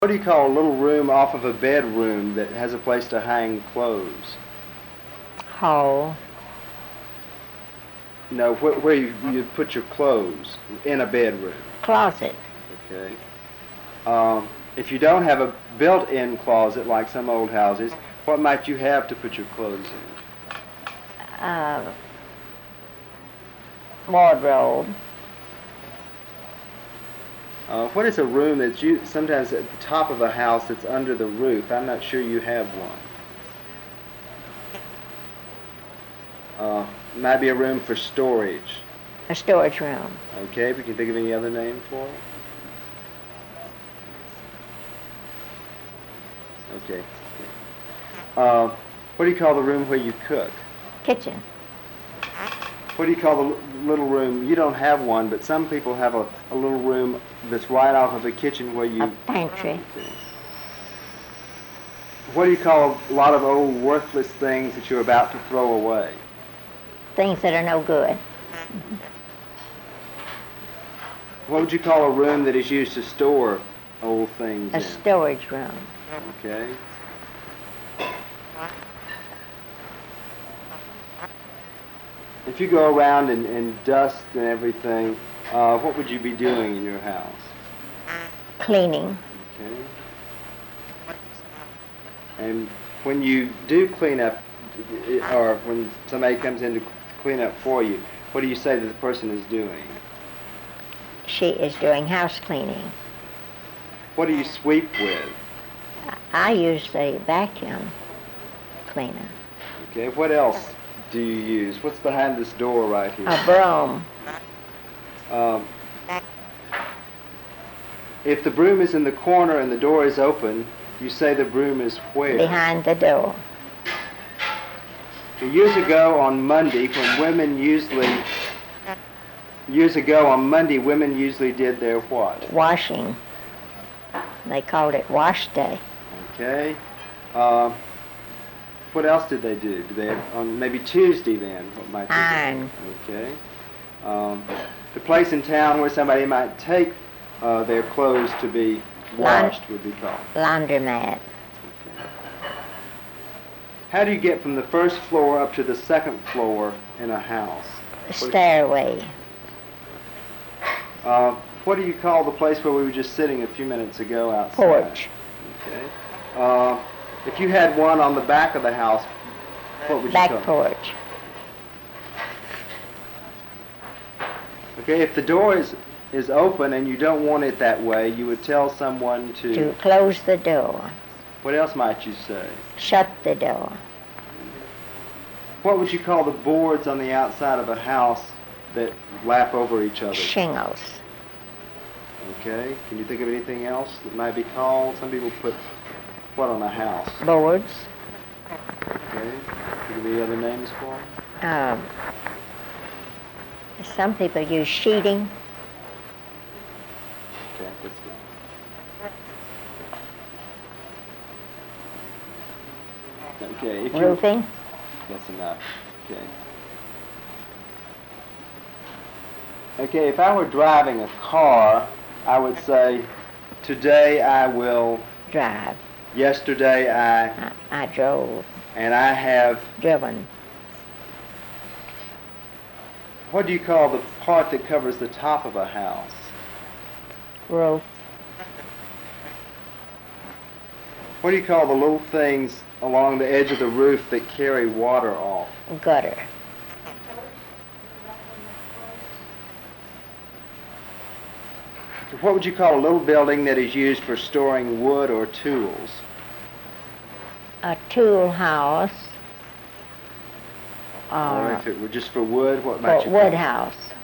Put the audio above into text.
What do you call a little room off of a bedroom that has a place to hang clothes? Hall. No, where you put your clothes in a bedroom. Closet. Okay. If you don't have a built-in closet like some old houses, what might you have to put your clothes in? Wardrobe. What is a room that's sometimes at the top of a house that's under the roof? I'm not sure you have one. Might be a room for storage. A storage room. Okay, if you can think of any other name for it. Okay. What do you call the room where you cook? Kitchen. What do you call the little room? You don't have one, but some people have a little room that's right off of the kitchen where you... A pantry. Okay. What do you call a lot of old worthless things that you're about to throw away? Things that are no good. What would you call a room that is used to store old things in? A storage room. Okay. If you go around and dust and everything, what would you be doing in your house? Cleaning. Okay. And when you do clean up, or when somebody comes in to clean up for you, what do you say that the person is doing? She is doing house cleaning. What do you sweep with? I use the vacuum cleaner. Okay, what else do you use? What's behind this door right here? A broom. If the broom is in the corner and the door is open, you say the broom is where? Behind the door. Years ago on Monday, women usually did their what? Washing. They called it wash day. Okay. What else did they do? Did they on maybe Tuesday then? What might they Iron. do? Okay. The place in town where somebody might take their clothes to be washed would be called? Laundromat. Okay. How do you get from the first floor up to the second floor in a house? Stairway. What do you call the place where we were just sitting a few minutes ago outside? Porch. Okay. If you had one on the back of the house, what would you call it? Back porch. Okay, if the door is open and you don't want it that way, you would tell someone to close the door. What else might you say? Shut the door. What would you call the boards on the outside of a house that lap over each other? Shingles. Okay. Can you think of anything else that might be called? Some people put what on a house? Boards. Okay. Can you give me other names for them? Some people use sheeting. Okay, that's good. Okay. Roofing. That's enough. Okay. Okay, if I were driving a car, I would say, today I will drive. Yesterday I drove. And I have driven. What do you call the part that covers the top of a house? Roof. What do you call the little things along the edge of the roof that carry water off? Gutter. What would you call a little building that is used for storing wood or tools? A tool house. Or if it were just for wood, what might you call it? Wood house.